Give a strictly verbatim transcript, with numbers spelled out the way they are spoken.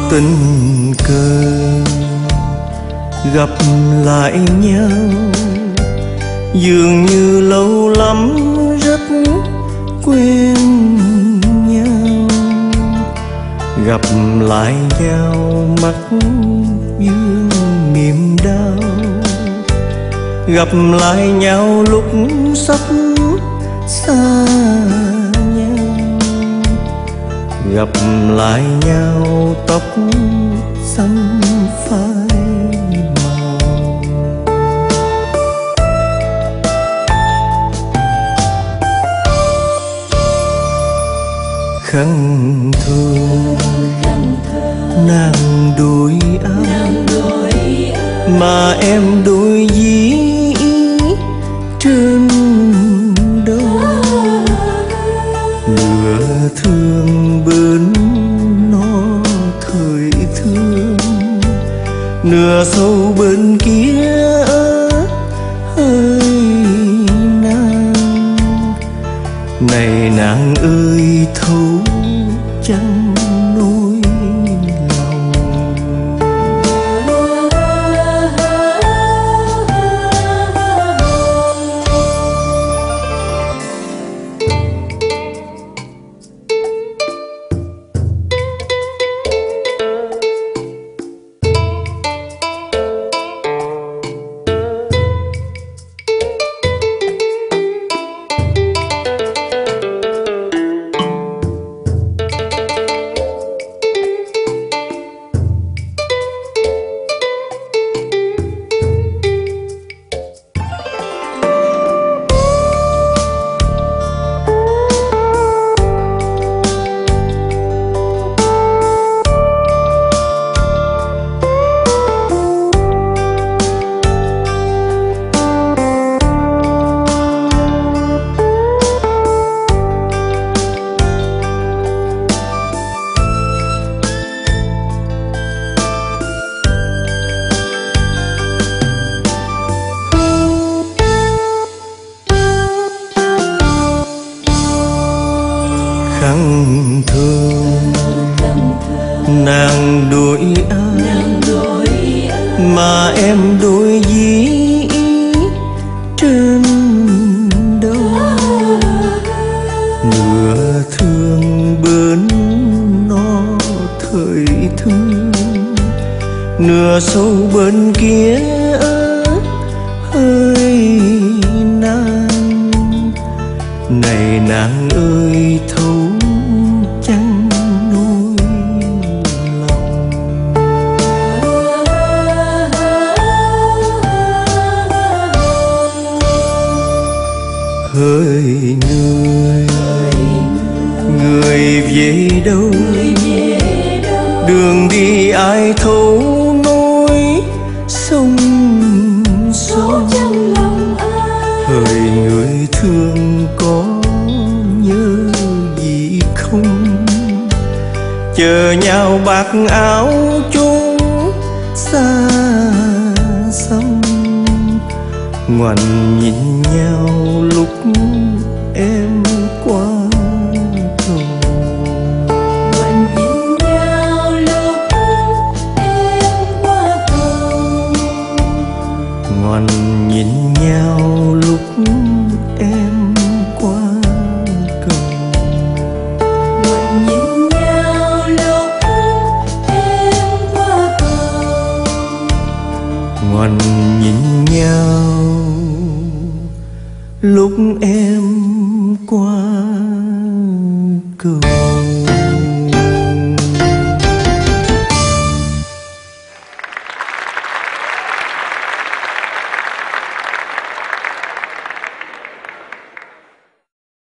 tình cờ gặp lại nhau, dường như lâu lắm rất quen nhau. Gặp lại nhau mắt dương niềm đau, gặp lại nhau lúc sắp xa nhau. Gặp lại nhau tóc xanh phai màu. Khăn thương nàng đôi áo, mà em đôi dĩ trên đâu. Nửa thương bên nó thời thương, nửa sâu bên kia hơi nàng. Này nàng ơi thấu chẳng nỗi lòng. Khăn thương nàng đôi áo, mà em đôi dĩ trên đâu. Nửa thương bên nó thời thương, nửa sâu bên kia hơi nàng. Này nàng ơi thấu chẳng nỗi lòng. Hỡi người, người về đâu? Đường đi ai thấu nỗi sông sâu. Hỡi người thương có nhớ gì không? Chờ nhau bạc áo chung xa xăm, ngoảnh nhìn nhau lúc em qua cầu. Ngoảnh nhìn nhau lúc em qua cầu. Ngoảnh nhìn nhau lúc em qua cầu. Ngoảnh nhìn nhau lúc em qua cầu. Ngoảnh nhìn nhau lúc em qua cầu.